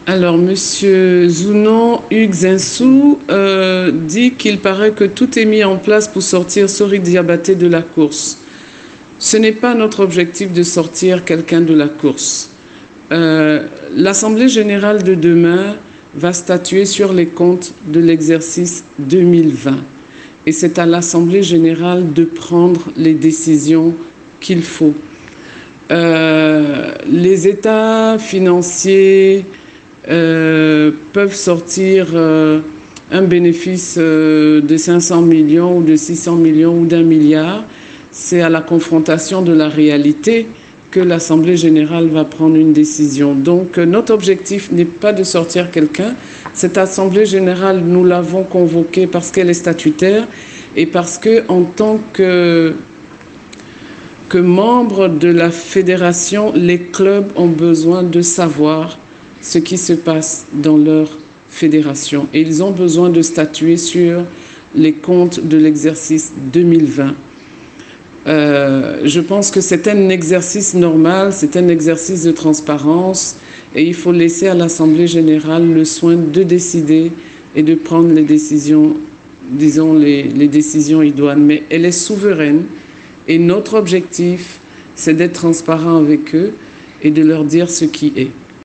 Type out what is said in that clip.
Alors, Monsieur Zounon Hugues Zinsou dit qu'il paraît que tout est mis en place pour sortir Sory Diabaté de la course. Ce n'est pas notre objectif de sortir quelqu'un de la course. L'Assemblée générale de demain va statuer sur les comptes de l'exercice 2020. Et c'est à l'Assemblée générale de prendre les décisions qu'il faut. Les états financiers peuvent sortir un bénéfice de 500 millions ou de 600 millions ou d'1 milliard. C'est à la confrontation de la réalité que l'Assemblée générale va prendre une décision. Donc notre objectif n'est pas de sortir quelqu'un. Cette Assemblée générale, nous l'avons convoquée parce qu'elle est statutaire et parce que en tant que membres de la fédération, les clubs ont besoin de savoir ce qui se passe dans leur fédération. Et ils ont besoin de statuer sur les comptes de l'exercice 2020. Je pense que c'est un exercice normal, c'est un exercice de transparence et il faut laisser à l'Assemblée générale le soin de décider et de prendre les décisions, disons les décisions idoines. Mais elle est souveraine et notre objectif, c'est d'être transparent avec eux et de leur dire ce qui est.